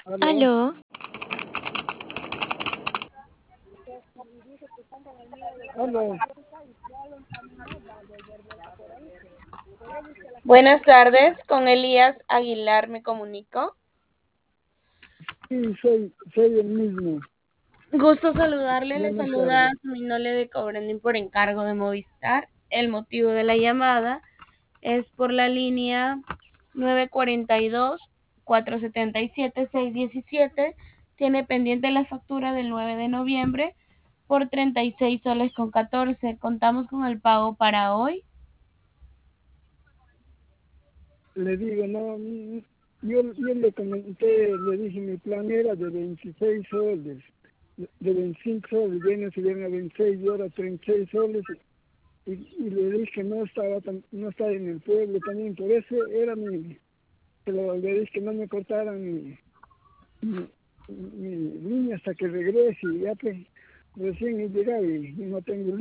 Aló. Aló, Aló. Buenas tardes, con Elías Aguilar me comunico. Sí, soy el mismo. Gusto saludarle, le Buenas saluda tardes. Minole de Cobrendín por encargo de Movistar. El motivo de la llamada es por la línea 942-477-617. Tiene pendiente la factura del 9 de noviembre por 36 soles con 14. Contamos con el pago para hoy. Le digo, no, yo le comenté, le dije, mi plan era de 26 soles, de 25 soles, ya no se iban a 26 y ahora 36 soles, y le dije que no estaba en el pueblo también, por eso era pero le dije que no me cortaran mi línea hasta que regrese, y ya pues, recién he llegado y no tengo